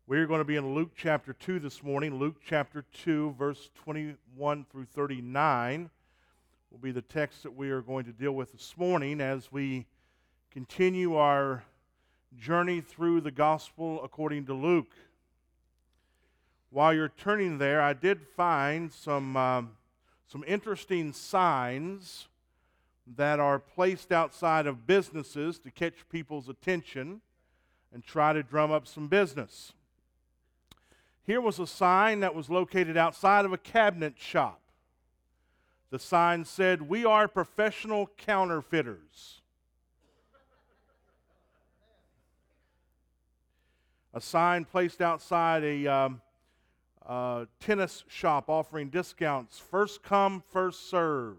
We're going to be in Luke chapter 2 this morning. Luke chapter 2, verse 21 through 39 will be the text that we are going to deal with this morning as we continue our journey through the gospel according to Luke. While you're turning there, I did find some interesting signs that are placed outside of businesses to catch people's attention and try to drum up some business. Here was a sign that was located outside of a cabinet shop. The sign said, "We are professional counterfeiters." A sign placed outside a tennis shop offering discounts, first come, first serve.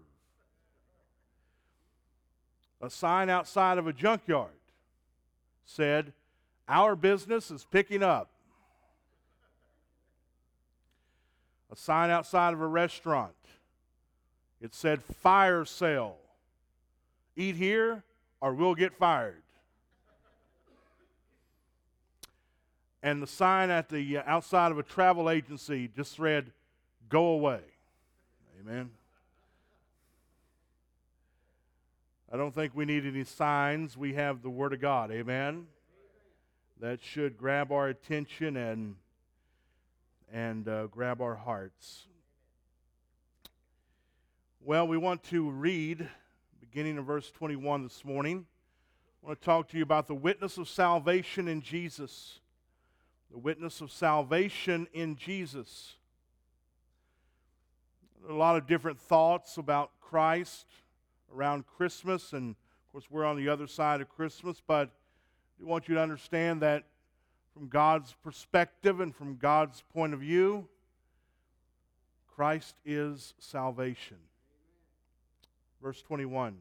A sign outside of a junkyard said, "Our business is picking up." A sign outside of a restaurant, it said, "Fire sale. Eat here or we'll get fired." And the sign at the outside of a travel agency just read, "Go away." Amen. I don't think we need any signs. We have the Word of God. Amen. That should grab our attention and grab our hearts. Well, we want to read, beginning in verse 21 this morning. I want to talk to you about the witness of salvation in Jesus. The witness of salvation in Jesus. There are a lot of different thoughts about Christ around Christmas, and of course we're on the other side of Christmas, but we want you to understand that from God's perspective and from God's point of view, Christ is salvation. Verse 21.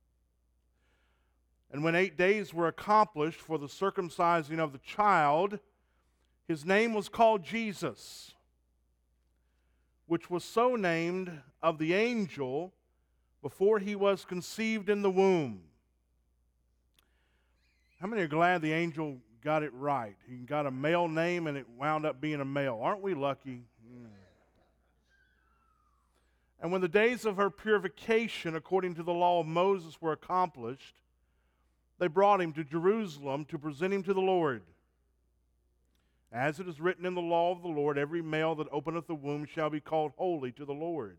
And when 8 days were accomplished for the circumcising of the child, his name was called Jesus, which was so named of the angel before he was conceived in the womb. How many are glad the angel got it right? He got a male name and it wound up being a male. Aren't we lucky? And when the days of her purification according to the law of Moses were accomplished, they brought him to Jerusalem to present him to the Lord. As it is written in the law of the Lord, every male that openeth the womb shall be called holy to the Lord.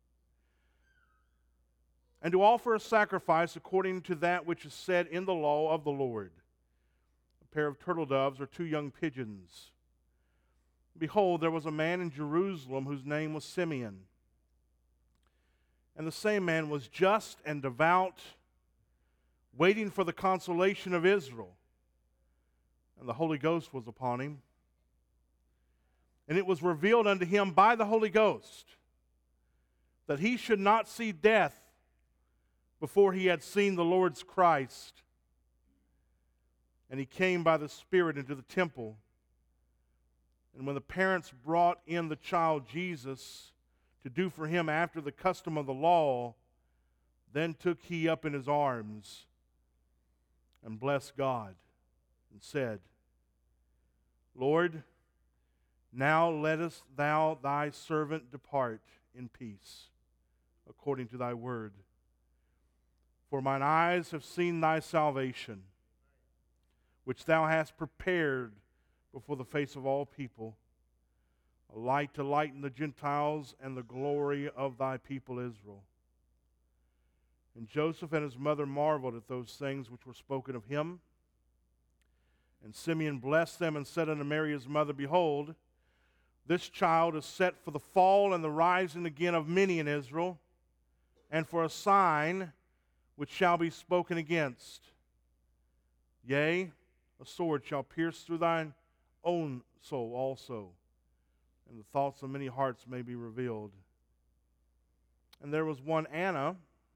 And to offer a sacrifice according to that which is said in the law of the Lord, a pair of turtle doves or 2 young pigeons. Behold, there was a man in Jerusalem whose name was Simeon. And the same man was just and devout, waiting for the consolation of Israel. And the Holy Ghost was upon him. And it was revealed unto him by the Holy Ghost that he should not see death before he had seen the Lord's Christ. And he came by the Spirit into the temple. And when the parents brought in the child Jesus to do for him after the custom of the law, then took he up in his arms and blessed God and said, Lord, now lettest thou thy servant depart in peace, according to thy word. For mine eyes have seen thy salvation, which thou hast prepared before the face of all people, a light to lighten the Gentiles and the glory of thy people Israel. And Joseph and his mother marveled at those things which were spoken of him. And Simeon blessed them and said unto Mary his mother, Behold, this child is set for the fall and the rising again of many in Israel, and for a sign which shall be spoken against. Yea, a sword shall pierce through thine own soul also, and the thoughts of many hearts may be revealed. And there was one Anna,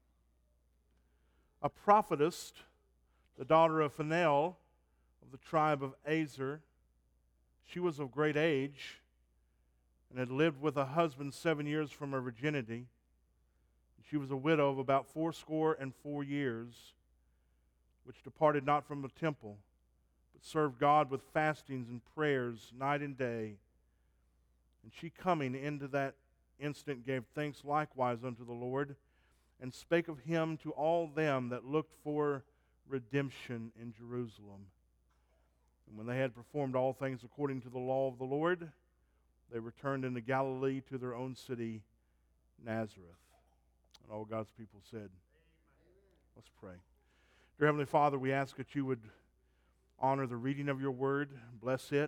a prophetess, the daughter of Phanuel, of the tribe of Aser. She was of great age, and had lived with a husband 7 years from her virginity. She was a widow of about 84 years, which departed not from the temple, but that served God with fastings and prayers night and day. And she coming into that instant gave thanks likewise unto the Lord, and spake of him to all them that looked for redemption in Jerusalem. And when they had performed all things according to the law of the Lord, they returned into Galilee to their own city, Nazareth. And all God's people said, let's pray. Dear Heavenly Father, we ask that you would honor the reading of your word, bless it.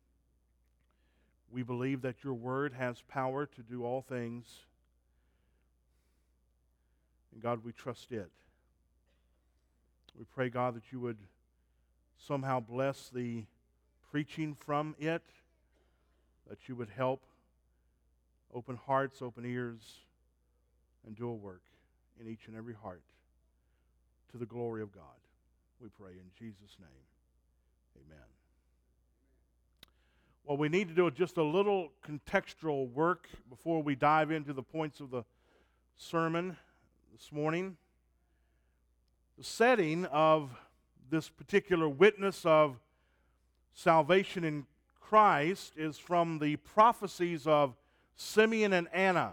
We believe that your word has power to do all things. And God, we trust it. We pray, God, that you would somehow bless the preaching from it, that you would help open hearts, open ears, and do a work in each and every heart to the glory of God. We pray in Jesus' name. Amen. Well, we need to do just a little contextual work before we dive into the points of the sermon this morning. The setting of this particular witness of salvation in Christ is from the prophecies of Simeon and Anna.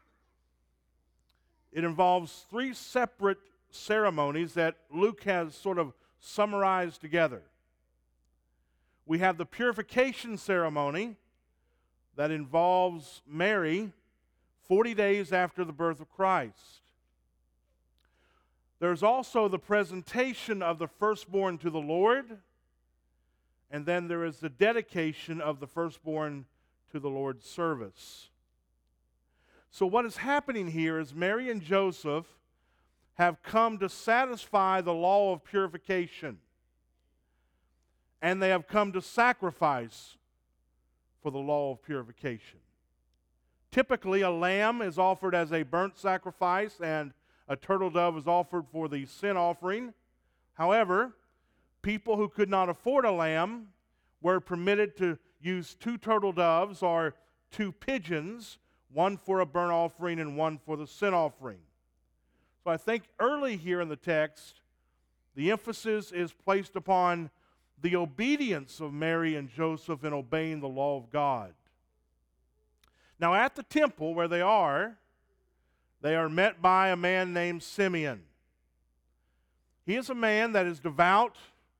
It involves three separate ceremonies that Luke has sort of summarized together. We have the purification ceremony that involves Mary 40 days after the birth of Christ. There's also the presentation of the firstborn to the Lord, and then there is the dedication of the firstborn to the Lord's service. So what is happening here is Mary and Joseph have come to satisfy the law of purification, and they have come to sacrifice for the law of purification. Typically, a lamb is offered as a burnt sacrifice, and a turtle dove is offered for the sin offering. However, people who could not afford a lamb were permitted to use 2 turtle doves or 2 pigeons, one for a burnt offering and one for the sin offering. So I think early here in the text, the emphasis is placed upon the obedience of Mary and Joseph in obeying the law of God. Now at the temple where they are met by a man named Simeon. He is a man that is devout,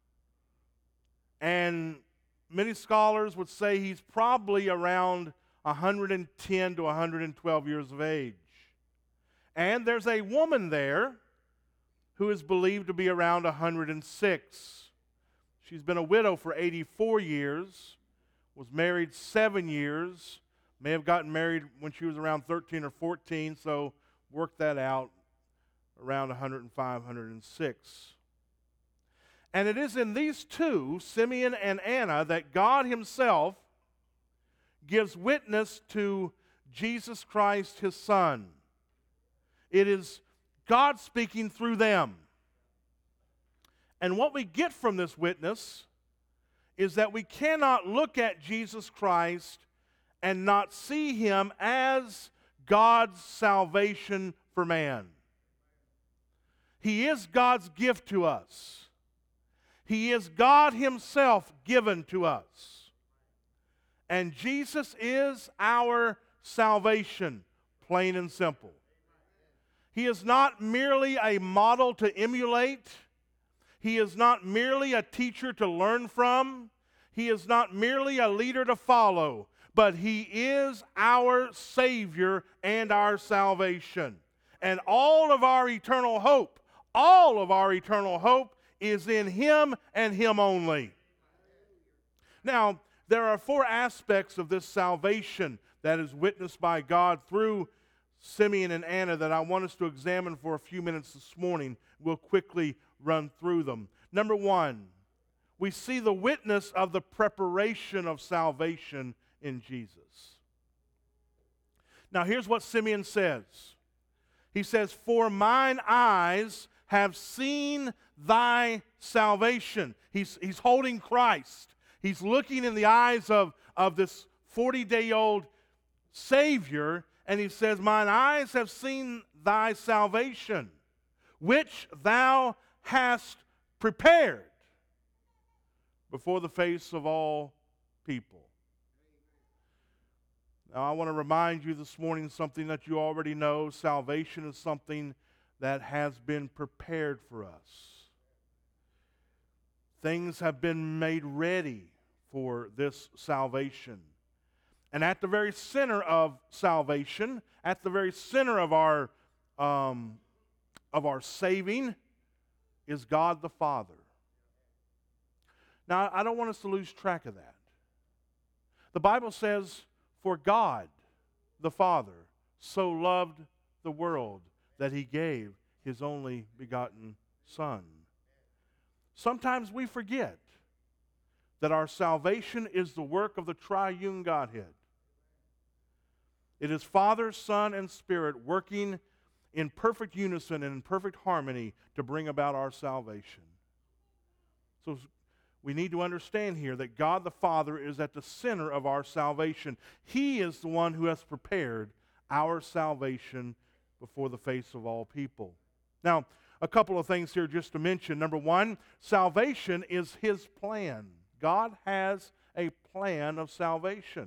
and many scholars would say he's probably around 110 to 112 years of age. And there's a woman there who is believed to be around 106. She's been a widow for 84 years, was married 7 years, may have gotten married when she was around 13 or 14, so work that out, around 105, 106. And it is in these two, Simeon and Anna, that God himself gives witness to Jesus Christ, his Son. It is God speaking through them. And what we get from this witness is that we cannot look at Jesus Christ and not see him as God's salvation for man. He is God's gift to us. He is God himself given to us. And Jesus is our salvation, plain and simple. He is not merely a model to emulate. He is not merely a teacher to learn from. He is not merely a leader to follow. But he is our Savior and our salvation. And all of our eternal hope is in him and him only. Now, there are 4 aspects of this salvation that is witnessed by God through Simeon and Anna that I want us to examine for a few minutes this morning. We'll quickly run through them. Number 1, we see the witness of the preparation of salvation in Jesus. Now here's what Simeon says. He says, "For mine eyes have seen thy salvation." He's holding Christ. He's looking in the eyes of this 40-day-old Savior, and he says, "Mine eyes have seen thy salvation, which thou hast prepared before the face of all people. Now, I want to remind you this morning something that you already know. Salvation is something that has been prepared for us. Things have been made ready for this salvation. And at the very center of salvation, at the very center of our saving, is God the Father. Now, I don't want us to lose track of that. The Bible says, "For God the Father so loved the world that He gave His only begotten Son." Sometimes we forget that our salvation is the work of the triune Godhead. It is Father, Son, and Spirit working in perfect unison and in perfect harmony to bring about our salvation. So we need to understand here that God the Father is at the center of our salvation. He is the one who has prepared our salvation before the face of all people. Now, a couple of things here just to mention. Number one, salvation is His plan. God has a plan of salvation.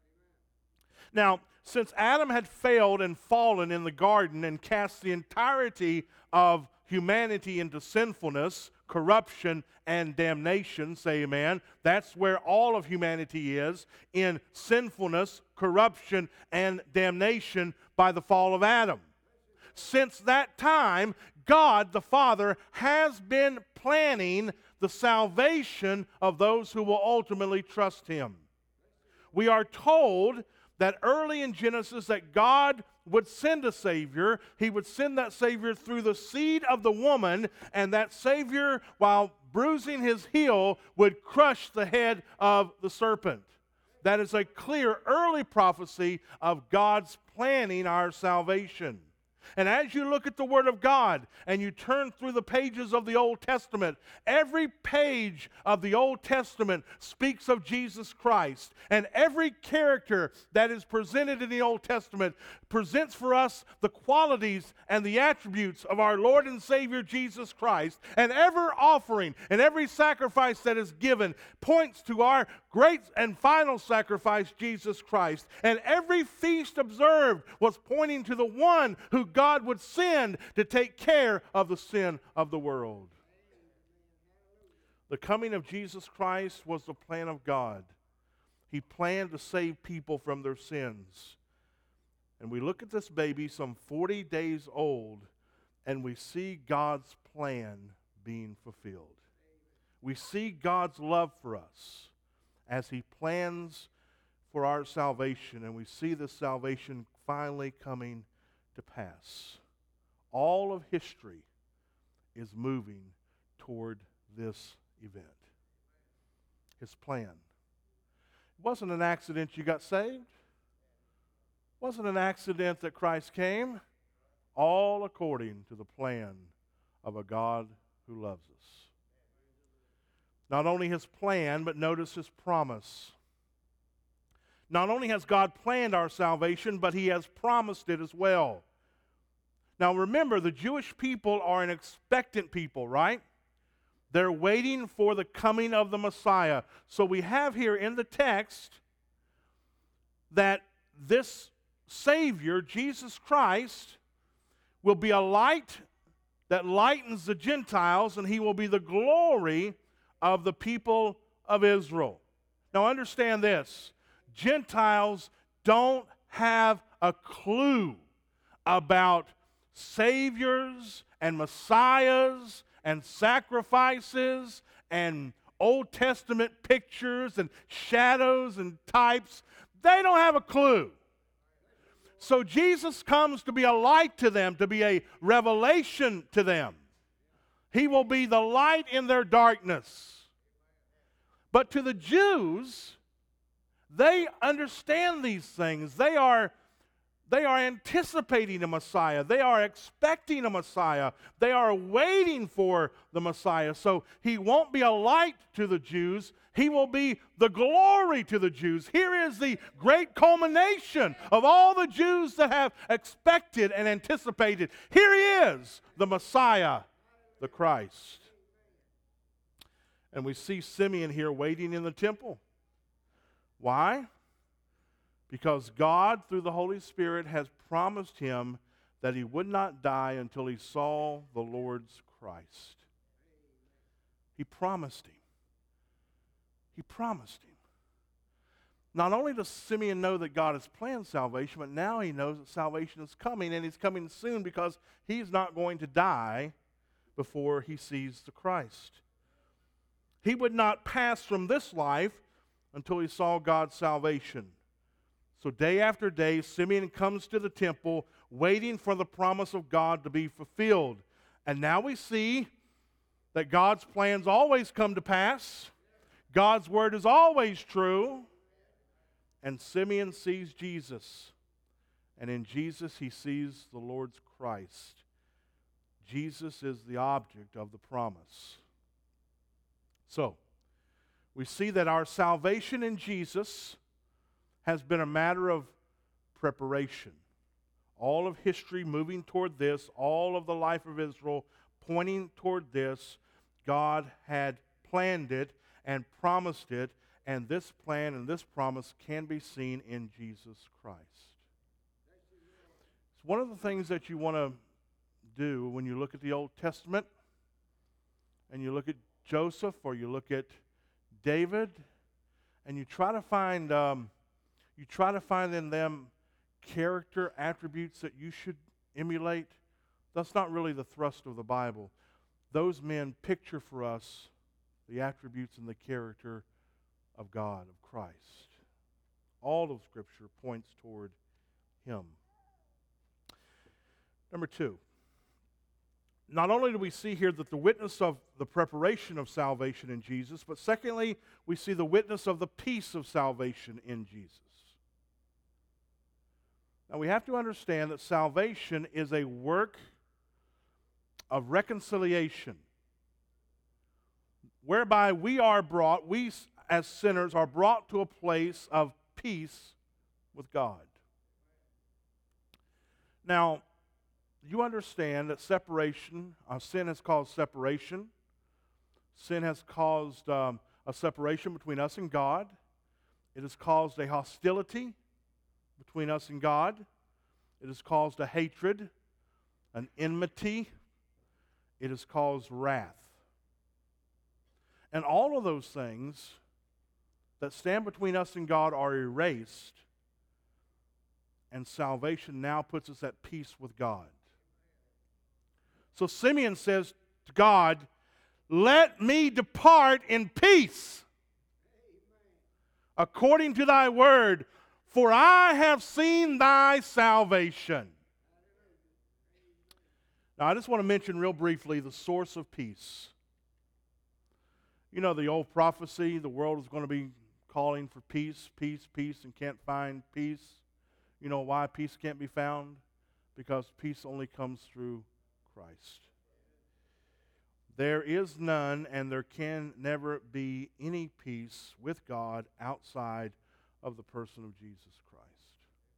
Now, since Adam had failed and fallen in the garden and cast the entirety of humanity into sinfulness, corruption, and damnation, say amen. That's where all of humanity is, in sinfulness, corruption, and damnation by the fall of Adam. Since that time, God the Father has been planning the salvation of those who will ultimately trust Him. We are told that early in Genesis that God would send a Savior. He would send that Savior through the seed of the woman, and that Savior, while bruising His heel, would crush the head of the serpent. That is a clear early prophecy of God's planning our salvation. And as you look at the Word of God and you turn through the pages of the Old Testament, every page of the Old Testament speaks of Jesus Christ. And every character that is presented in the Old Testament presents for us the qualities and the attributes of our Lord and Savior Jesus Christ. And every offering and every sacrifice that is given points to our great and final sacrifice, Jesus Christ. And every feast observed was pointing to the one who God would send to take care of the sin of the world. The coming of Jesus Christ was the plan of God. He planned to save people from their sins. And we look at this baby, some 40 days old, and we see God's plan being fulfilled. We see God's love for us as He plans for our salvation, and we see this salvation finally coming to pass. All of history is moving toward this event. His plan. It wasn't an accident you got saved. It wasn't an accident that Christ came. All according to the plan of a God who loves us. Not only His plan, but notice His promise. Not only has God planned our salvation, but He has promised it as well. Now remember, the Jewish people are an expectant people, right? They're waiting for the coming of the Messiah. So we have here in the text that this Savior, Jesus Christ, will be a light that lightens the Gentiles, and He will be the glory of the people of Israel. Now understand this. Gentiles don't have a clue about saviors and messiahs and sacrifices and Old Testament pictures and shadows and types. They don't have a clue. So Jesus comes to be a light to them, to be a revelation to them. He will be the light in their darkness. But to the Jews, they understand these things. They are anticipating a Messiah. They are expecting a Messiah. They are waiting for the Messiah. So He won't be a light to the Jews. He will be the glory to the Jews. Here is the great culmination of all the Jews that have expected and anticipated. Here He is, the Messiah, the Christ. And we see Simeon here waiting in the temple. Why? Because God, through the Holy Spirit, has promised him that he would not die until he saw the Lord's Christ. He promised him. He promised him. Not only does Simeon know that God has planned salvation, but now he knows that salvation is coming, and it's coming soon because he's not going to die before he sees the Christ. He would not pass from this life until he saw God's salvation. So day after day, Simeon comes to the temple waiting for the promise of God to be fulfilled. And now we see that God's plans always come to pass. God's word is always true. And Simeon sees Jesus. And in Jesus he sees the Lord's Christ. Jesus is the object of the promise. So, we see that our salvation in Jesus has been a matter of preparation. All of history moving toward this, all of the life of Israel pointing toward this. God had planned it and promised it, and this plan and this promise can be seen in Jesus Christ. It's one of the things that you want to do when you look at the Old Testament and you look at Joseph or you look at David, and you try to find in them character attributes that you should emulate. That's not really the thrust of the Bible. Those men picture for us the attributes and the character of God, of Christ. All of Scripture points toward him. Number two, not only do we see here that the witness of the preparation of salvation in Jesus, but secondly, we see the witness of the peace of salvation in Jesus. Now we have to understand that salvation is a work of reconciliation, whereby we as sinners are brought to a place of peace with God. Now, you understand that sin has caused separation. Sin has caused a separation between us and God. It has caused a hostility between us and God. It has caused a hatred, an enmity. It has caused wrath. And all of those things that stand between us and God are erased, and salvation now puts us at peace with God. So Simeon says to God, "Let me depart in peace, according to thy word, for I have seen thy salvation." Now, I just want to mention real briefly the source of peace. You know the old prophecy, the world is going to be calling for peace, peace, peace, and can't find peace. You know why peace can't be found? Because peace only comes through Christ. There is none, and there can never be any peace with God outside of the person of Jesus Christ.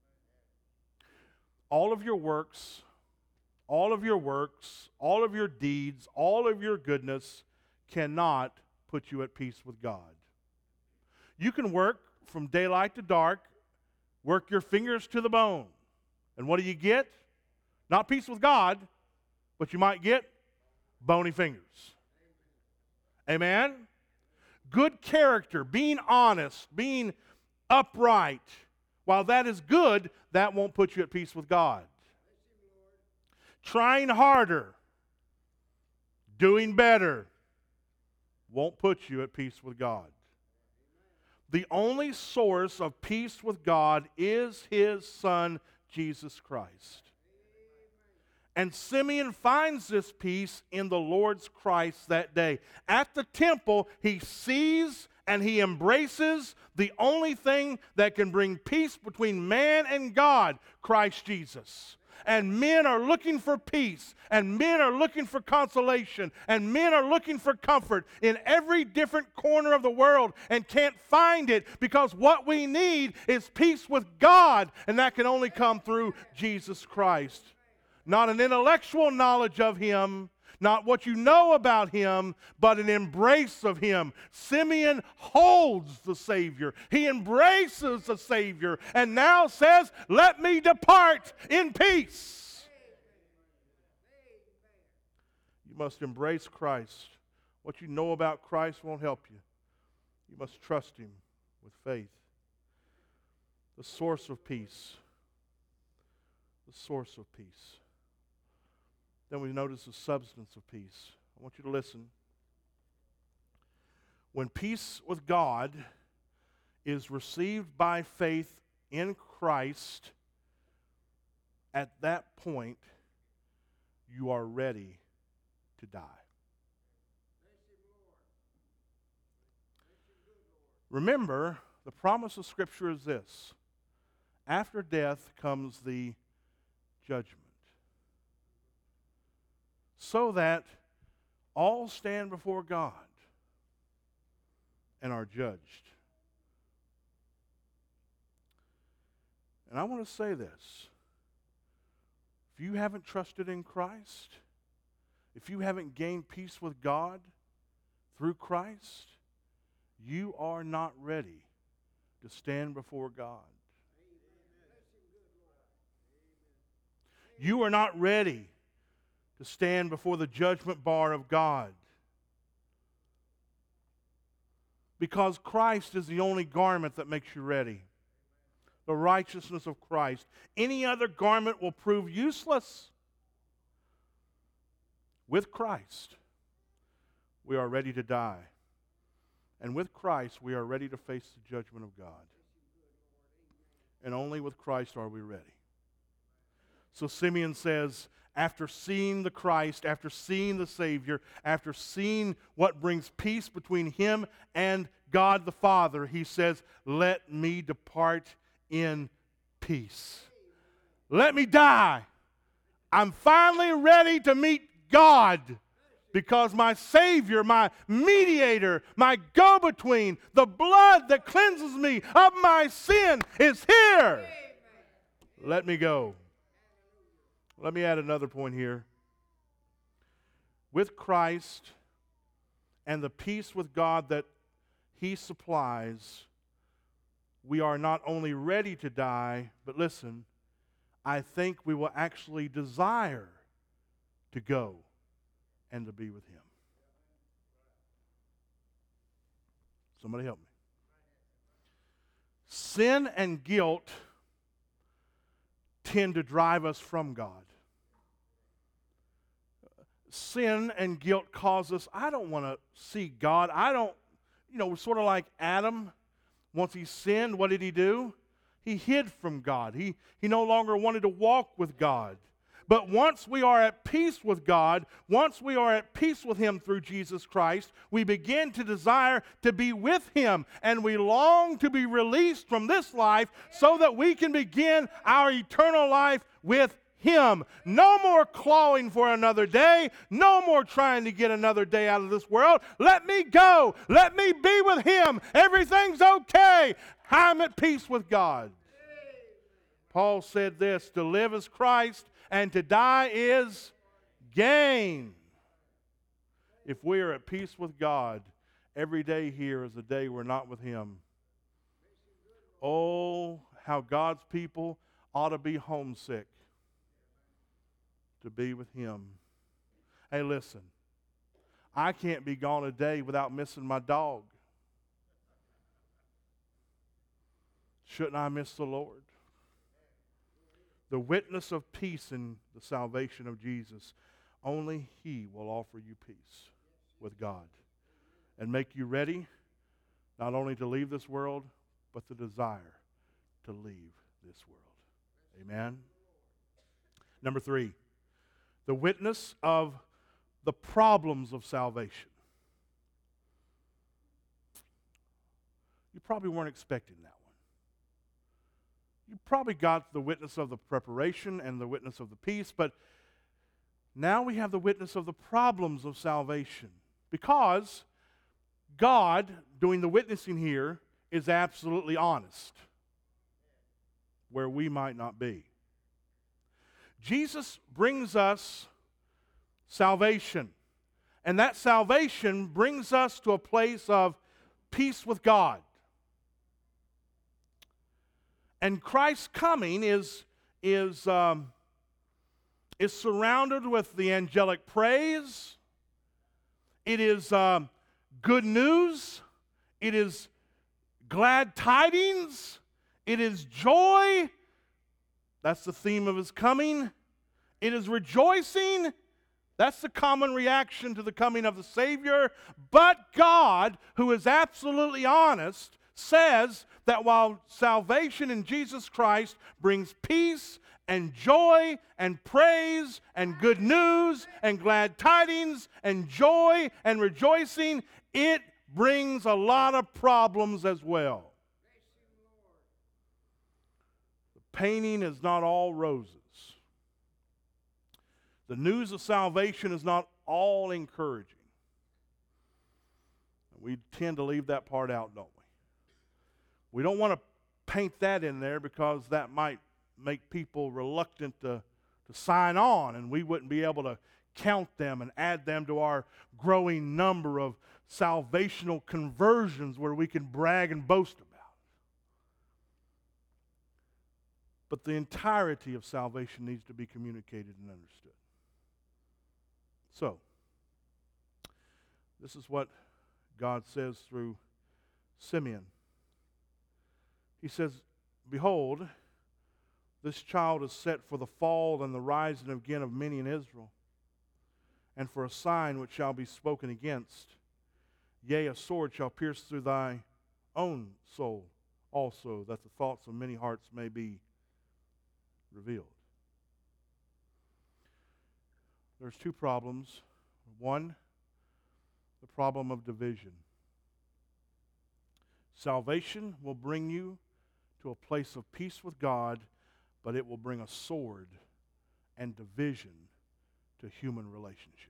All of your works, all of your deeds, all of your goodness cannot put you at peace with God. You can work from daylight to dark, work your fingers to the bone. And what do you get? Not peace with God, but you might get bony fingers. Amen? Good character, being honest, being upright, while that is good, that won't put you at peace with God. Trying harder, doing better, won't put you at peace with God. The only source of peace with God is His Son, Jesus Christ. And Simeon finds this peace in the Lord's Christ that day. At the temple, he sees and he embraces the only thing that can bring peace between man and God, Christ Jesus. And men are looking for peace, and men are looking for consolation, and men are looking for comfort in every different corner of the world and can't find it because what we need is peace with God, and that can only come through Jesus Christ. Not an intellectual knowledge of Him, Not what you know about him, but an embrace of him. Simeon holds the Savior. He embraces the Savior and now says, let me depart in peace. You must embrace Christ. What you know about Christ won't help you. You must trust him with faith. The source of peace. The source of peace. Then we notice the substance of peace. I want you to listen. When peace with God is received by faith in Christ, at that point, you are ready to die. Remember, the promise of Scripture is this. After death comes the judgment. So that all stand before God and are judged. And I want to say this. If you haven't trusted in Christ, if you haven't gained peace with God through Christ, you are not ready to stand before God. You are not ready to stand before the judgment bar of God. Because Christ is the only garment that makes you ready. The righteousness of Christ. Any other garment will prove useless. With Christ, we are ready to die. And with Christ, we are ready to face the judgment of God. And only with Christ are we ready. So Simeon says, after seeing the Christ, after seeing the Savior, after seeing what brings peace between him and God the Father, he says, let me depart in peace. Let me die. I'm finally ready to meet God because my Savior, my mediator, my go-between, the blood that cleanses me of my sin is here. Let me go. Let me add another point here. With Christ and the peace with God that he supplies, we are not only ready to die, but listen, I think we will actually desire to go and to be with him. Somebody help me. Sin and guilt tend to drive us from God. Sin and guilt cause us, I don't want to see God. We're sort of like Adam. Once he sinned, what did he do? He hid from God. He no longer wanted to walk with God. But once we are at peace with God, once we are at peace with him through Jesus Christ, we begin to desire to be with him, and we long to be released from this life so that we can begin our eternal life with him. No more clawing for another day. No more trying to get another day out of this world. Let me go. Let me be with him. Everything's okay. I'm at peace with God. Paul said this, to live is Christ and to die is gain. If we are at peace with God, every day here is a day we're not with him. Oh, how God's people ought to be homesick to be with him. Hey, listen, I can't be gone a day without missing my dog. Shouldn't I miss the Lord? The witness of peace in the salvation of Jesus. Only he will offer you peace with God and make you ready not only to leave this world, but the desire to leave this world. Amen? Number 3, the witness of the problems of salvation. You probably weren't expecting that one. You probably got the witness of the preparation and the witness of the peace, but now we have the witness of the problems of salvation. Because God, doing the witnessing here, is absolutely honest, where we might not be. Jesus brings us salvation. And that salvation brings us to a place of peace with God. And Christ's coming is surrounded with the angelic praise. It is good news. It is glad tidings. It is joy. That's the theme of his coming. It is rejoicing. That's the common reaction to the coming of the Savior. But God, who is absolutely honest, says that while salvation in Jesus Christ brings peace and joy and praise and good news and glad tidings and joy and rejoicing, it brings a lot of problems as well. The painting is not all roses. The news of salvation is not all encouraging. We tend to leave that part out, don't we? We don't want to paint that in there because that might make people reluctant to sign on, and we wouldn't be able to count them and add them to our growing number of salvational conversions where we can brag and boast about. But the entirety of salvation needs to be communicated and understood. So, this is what God says through Simeon. He says, "Behold, this child is set for the fall and the rising again of many in Israel, and for a sign which shall be spoken against. Yea, a sword shall pierce through thy own soul also, that the thoughts of many hearts may be revealed." There's two problems. One, the problem of division. Salvation will bring you to a place of peace with God, but it will bring a sword and division to human relationships.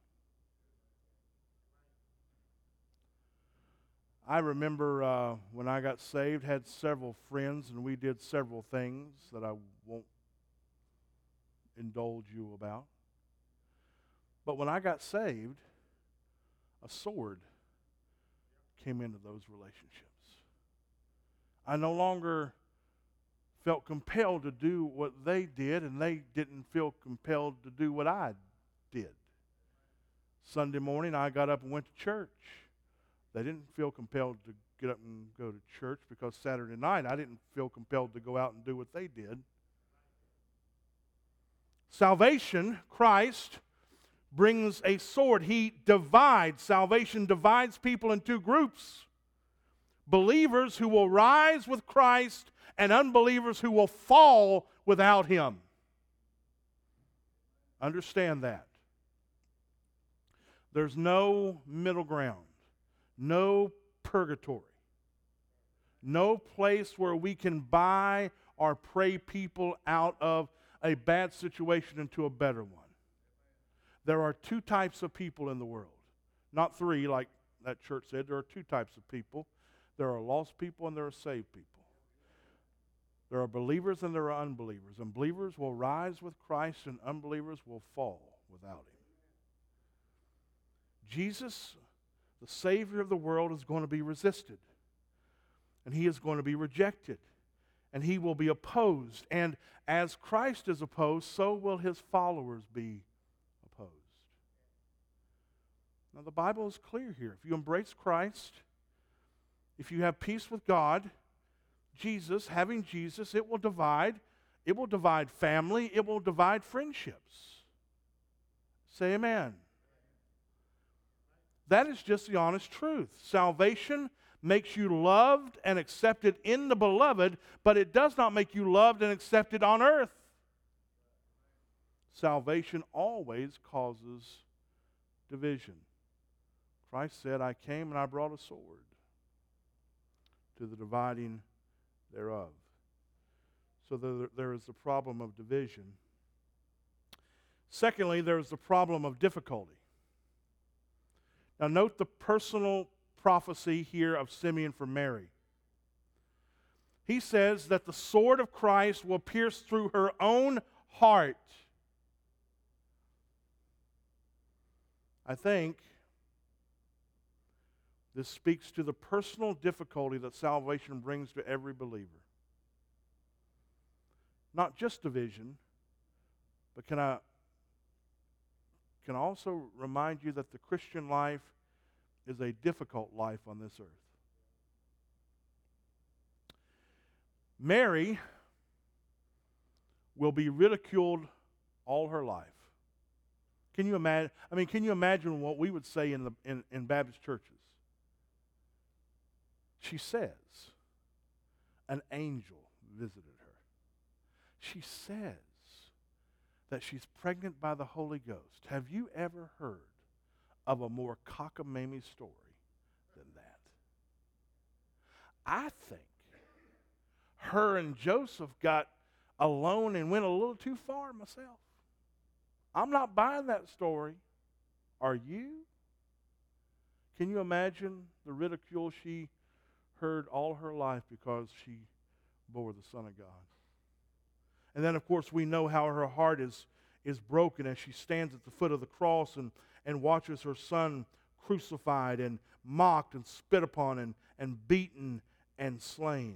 I remember when I got saved, had several friends, and we did several things that I won't indulge you about. But when I got saved, a sword came into those relationships. I no longer felt compelled to do what they did, and they didn't feel compelled to do what I did. Sunday morning, I got up and went to church. They didn't feel compelled to get up and go to church because Saturday night, I didn't feel compelled to go out and do what they did. Salvation, Christ, brings a sword. He divides. Salvation divides people in two groups. Believers who will rise with Christ and unbelievers who will fall without Him. Understand that. There's no middle ground, no purgatory, no place where we can buy or pray people out of a bad situation into a better one. There are two types of people in the world. Not three, like that church said. There are two types of people. There are lost people and there are saved people. There are believers and there are unbelievers. And believers will rise with Christ and unbelievers will fall without Him. Jesus, the Savior of the world, is going to be resisted. And He is going to be rejected. And He will be opposed. And as Christ is opposed, so will His followers be opposed. Now the Bible is clear here. If you embrace Christ, if you have peace with God, Jesus, having Jesus, it will divide. It will divide family. It will divide friendships. Say amen. That is just the honest truth. Salvation makes you loved and accepted in the beloved, but it does not make you loved and accepted on earth. Salvation always causes division. Christ said, "I came and I brought a sword to the dividing thereof." So there is the problem of division. Secondly, there is the problem of difficulty. Now note the personal prophecy here of Simeon for Mary. He says that the sword of Christ will pierce through her own heart. I think this speaks to the personal difficulty that salvation brings to every believer. Not just division, but can I also remind you that the Christian life is a difficult life on this earth. Mary will be ridiculed all her life. Can you imagine? Can you imagine what we would say in Baptist churches? She says, an angel visited her. She says that she's pregnant by the Holy Ghost. Have you ever heard of a more cockamamie story than that? I think her and Joseph got alone and went a little too far myself. I'm not buying that story. Are you? Can you imagine the ridicule she heard all her life because she bore the Son of God? And then, of course, we know how her heart is broken as she stands at the foot of the cross and watches her Son crucified and mocked and spit upon and beaten and slain.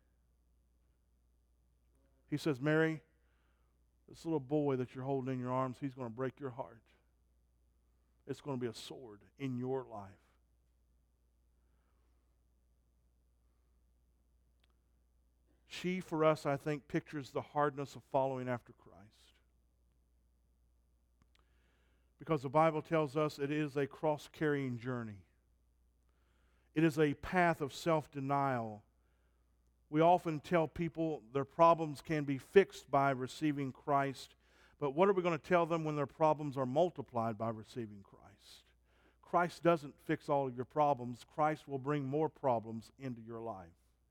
He says, Mary, this little boy that you're holding in your arms, he's going to break your heart. It's going to be a sword in your life. She, for us, I think, pictures the hardness of following after Christ. Because the Bible tells us it is a cross-carrying journey. It is a path of self-denial. We often tell people their problems can be fixed by receiving Christ, but what are we going to tell them when their problems are multiplied by receiving Christ? Christ doesn't fix all of your problems. Christ will bring more problems into your life.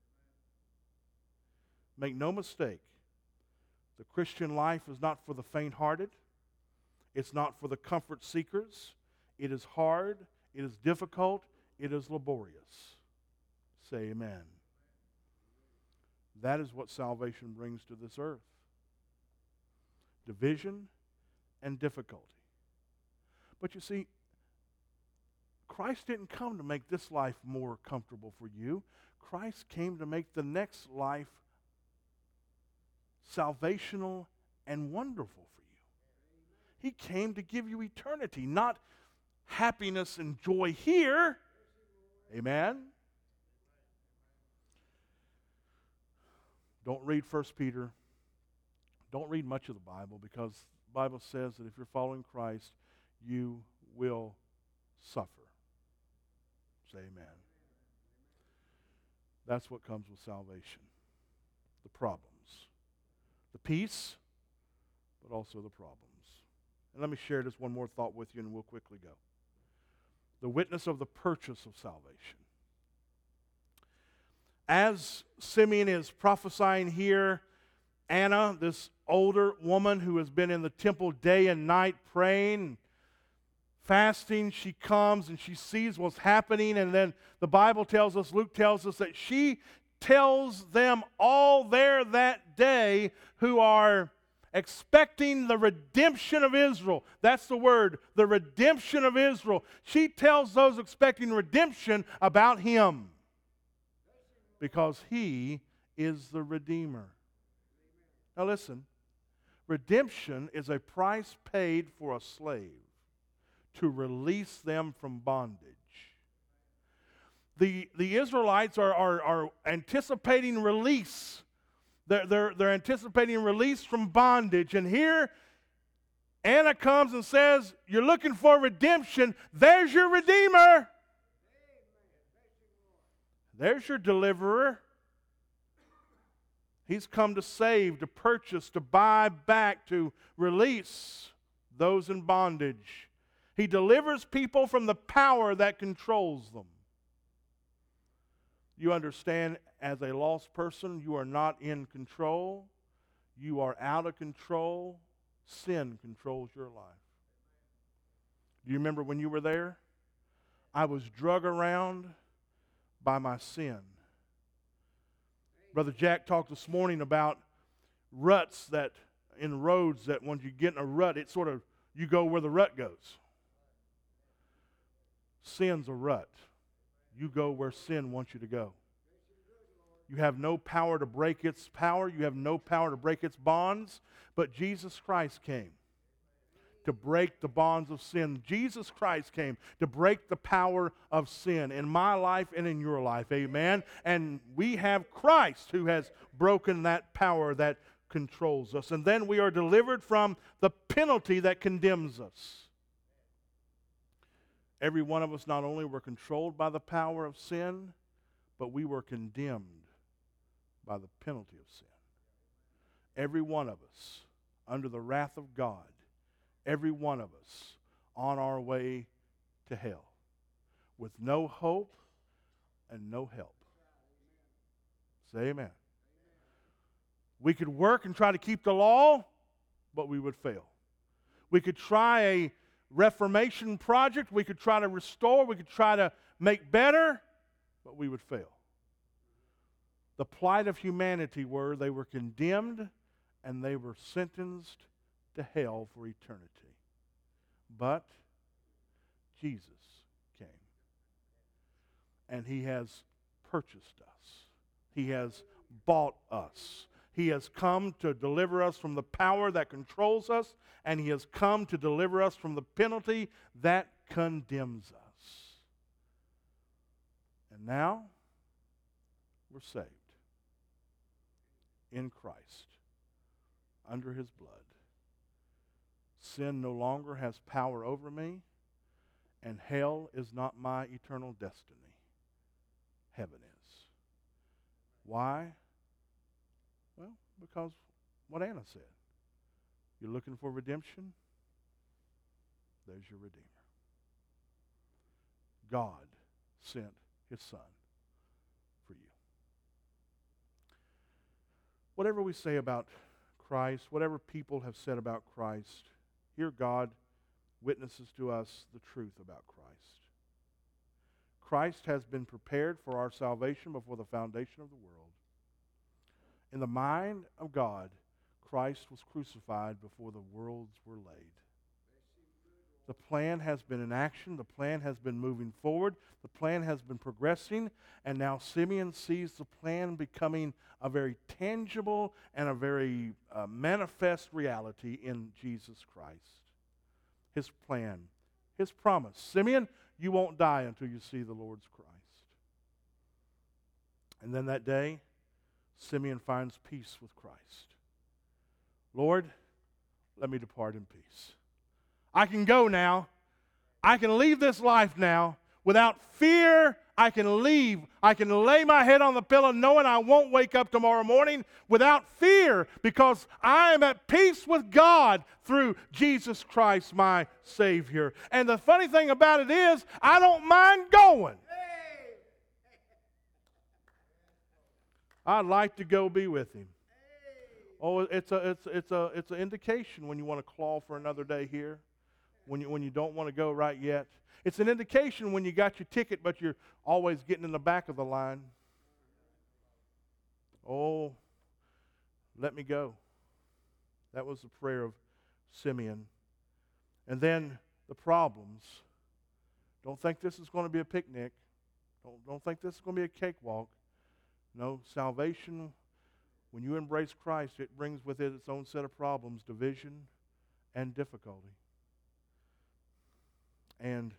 Make no mistake, the Christian life is not for the faint-hearted. It's not for the comfort seekers. It is hard. It is difficult. It is laborious. Say amen. That is what salvation brings to this earth. Division and difficulty. But you see, Christ didn't come to make this life more comfortable for you. Christ came to make the next life salvational and wonderful for you. He came to give you eternity, not happiness and joy here. Amen? Don't read 1 Peter. Don't read much of the Bible, because the Bible says that if you're following Christ, you will suffer. Say amen. That's what comes with salvation. The problems. The peace, but also the problems. And let me share just one more thought with you and we'll quickly go. The witness of the purchase of salvation. As Simeon is prophesying here, Anna, this older woman who has been in the temple day and night praying, fasting, she comes and she sees what's happening, and then the Bible tells us, Luke tells us, that she tells them all there that day who are expecting the redemption of Israel. That's the word, the redemption of Israel. She tells those expecting redemption about Him, because He is the Redeemer. Now listen, redemption is a price paid for a slave to release them from bondage. The Israelites are anticipating release. They're anticipating release from bondage. And here, Anna comes and says, you're looking for redemption. There's your Redeemer. There's your deliverer. He's come to save, to purchase, to buy back, to release those in bondage. He delivers people from the power that controls them. You understand, as a lost person, you are not in control. You are out of control. Sin controls your life. Do you remember when you were there? I was drug around by my sin. Brother Jack talked this morning about ruts that in roads, that when you get in a rut, it sort of, you go where the rut goes. Sin's a rut. You go where sin wants you to go. You have no power to break its power. You have no power to break its bonds. But Jesus Christ came to break the bonds of sin. Jesus Christ came to break the power of sin in my life and in your life. Amen. And we have Christ who has broken that power that controls us. And then we are delivered from the penalty that condemns us. Every one of us not only were controlled by the power of sin, but we were condemned by the penalty of sin. Every one of us under the wrath of God. Every one of us on our way to hell with no hope and no help. Say amen. We could work and try to keep the law, but we would fail. We could try a reformation project. We could try to restore. We could try to make better, but we would fail. The plight of humanity were they were condemned and they were sentenced to hell for eternity. But Jesus came. And He has purchased us. He has bought us. He has come to deliver us from the power that controls us, and He has come to deliver us from the penalty that condemns us. And now, we're saved in Christ, under His blood. Sin no longer has power over me, and hell is not my eternal destiny. Heaven is. Why? Well, because what Anna said. You're looking for redemption? There's your Redeemer. God sent His Son for you. Whatever we say about Christ, whatever people have said about Christ, here God witnesses to us the truth about Christ. Christ has been prepared for our salvation before the foundation of the world. In the mind of God, Christ was crucified before the worlds were laid. The plan has been in action. The plan has been moving forward. The plan has been progressing. And now Simeon sees the plan becoming a very tangible and a very manifest reality in Jesus Christ. His plan, His promise. Simeon, you won't die until you see the Lord's Christ. And then that day, Simeon finds peace with Christ. Lord, let me depart in peace. I can go now. I can leave this life now. Without fear, I can leave. I can lay my head on the pillow knowing I won't wake up tomorrow morning without fear, because I am at peace with God through Jesus Christ, my Savior. And the funny thing about it is, I don't mind going. I'd like to go be with Him. Oh, it's an indication when you want to claw for another day here, when you don't want to go right yet. It's an indication when you got your ticket, but you're always getting in the back of the line. Oh, let me go. That was the prayer of Simeon. And then the problems. Don't think this is going to be a picnic. Don't think this is going to be a cakewalk. No, salvation, when you embrace Christ, it brings with it its own set of problems, division and difficulty. And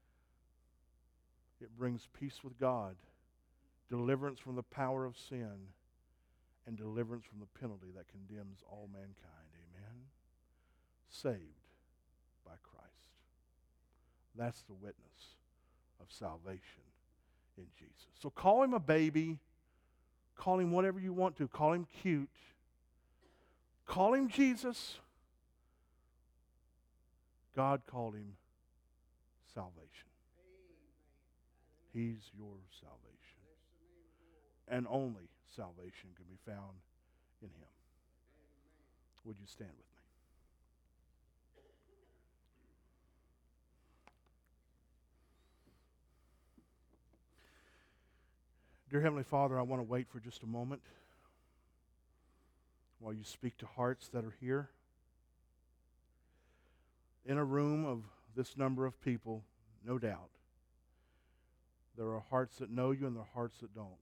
it brings peace with God, deliverance from the power of sin, and deliverance from the penalty that condemns all mankind. Amen? Saved by Christ. That's the witness of salvation in Jesus. So call Him a baby. Call Him whatever you want to. Call Him cute. Call Him Jesus. God called Him salvation. He's your salvation. And only salvation can be found in Him. Would you stand with me? Dear Heavenly Father, I want to wait for just a moment while you speak to hearts that are here. In a room of this number of people, no doubt, There are hearts that know you and there are hearts that don't.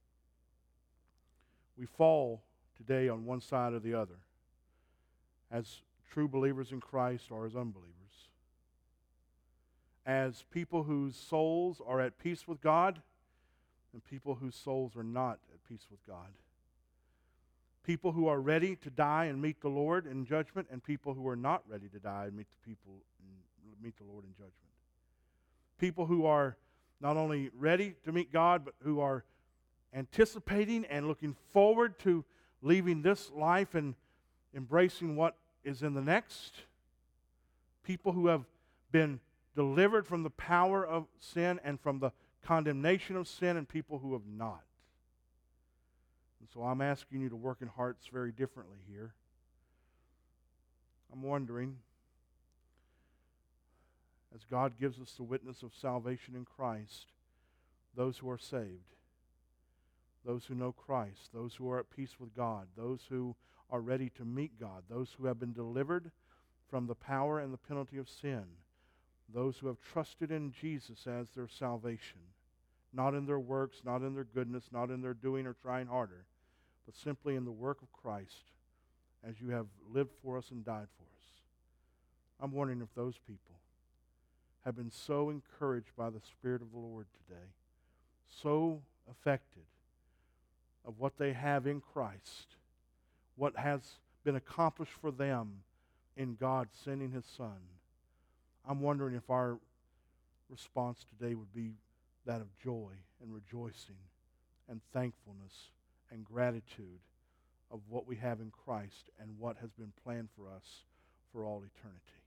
We fall today on one side or the other, as true believers in Christ or as unbelievers. As people whose souls are at peace with God and people whose souls are not at peace with God. People who are ready to die and meet the Lord in judgment, and people who are not ready to die and meet the Lord in judgment. People who are not only ready to meet God, but who are anticipating and looking forward to leaving this life and embracing what is in the next. People who have been delivered from the power of sin and from the condemnation of sin, and people who have not. And so I'm asking you to work in hearts very differently here. I'm wondering, as God gives us the witness of salvation in Christ, those who are saved, those who know Christ, those who are at peace with God, those who are ready to meet God, those who have been delivered from the power and the penalty of sin, those who have trusted in Jesus as their salvation, not in their works, not in their goodness, not in their doing or trying harder, but simply in the work of Christ as you have lived for us and died for us. I'm wondering if those people have been so encouraged by the Spirit of the Lord today, so affected of what they have in Christ, what has been accomplished for them in God sending His Son. I'm wondering if our response today would be that of joy and rejoicing and thankfulness and gratitude of what we have in Christ and what has been planned for us for all eternity.